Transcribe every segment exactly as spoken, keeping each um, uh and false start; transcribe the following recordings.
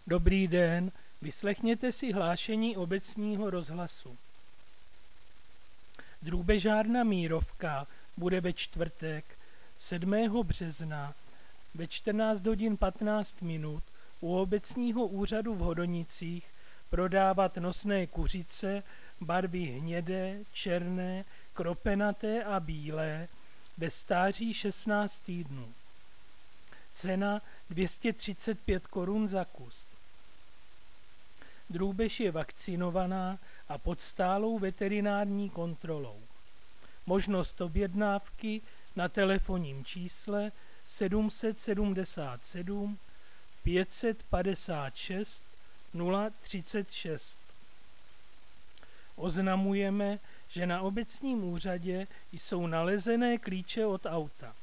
Dobrý den, vyslechněte si hlášení obecního rozhlasu. Drůbežárna Mírovka bude ve čtvrtek sedmého března ve čtrnáct hodin patnáct minut u obecního úřadu v Hodonicích prodávat nosné kuřice barvy hnědé, černé, kropenaté a bílé ve stáří šestnáct týdnů. Cena dvě stě třicet pět korun za kus. Drůbež je vakcinovaná a pod stálou veterinární kontrolou. Možnost objednávky na telefonním čísle sedm set sedmdesát sedm pět set padesát šest nula třicet šest. Oznamujeme, že na obecním úřadě jsou nalezené klíče od auta.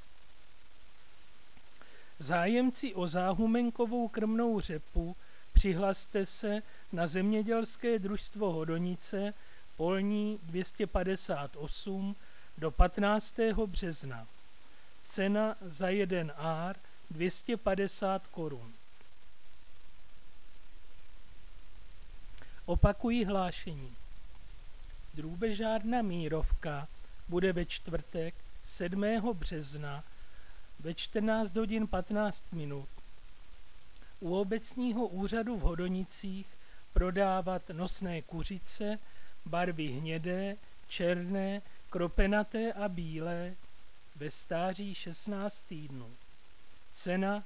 Zájemci o záhumenkovou krmnou řepu přihlaste se na Zemědělské družstvo Hodonice, Polní dvě stě padesát osm do patnáctého března. Cena za jeden ár dvě stě padesát korun. Opakuji hlášení. Drůbežárna Mírovka bude ve čtvrtek sedmého března ve čtrnáct hodin patnáct minut u obecního úřadu v Hodonicích prodávat nosné kuřice barvy hnědé, černé, kropenaté a bílé ve stáří šestnáct týdnů. Cena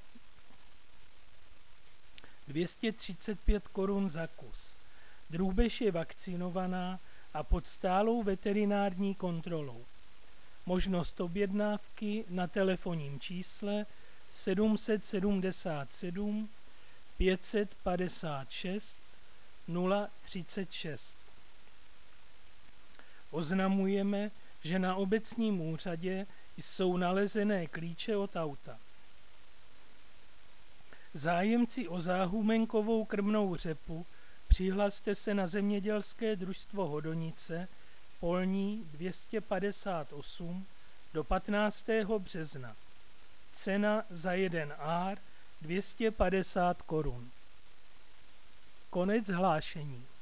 dvě stě třicet pět korun za kus. Drůbež je vakcinovaná a pod stálou veterinární kontrolou. Možnost objednávky na telefonním čísle sedm set sedmdesát sedm pět set padesát šest nula třicet šest. Oznamujeme, že na obecním úřadě jsou nalezené klíče od auta. Zájemci o záhumenkovou krmnou řepu přihlaste se na Zemědělské družstvo Hodonice, Polní dvě stě padesát osm do patnáctého března. Cena za jeden ár dvě stě padesát korun. Konec hlášení.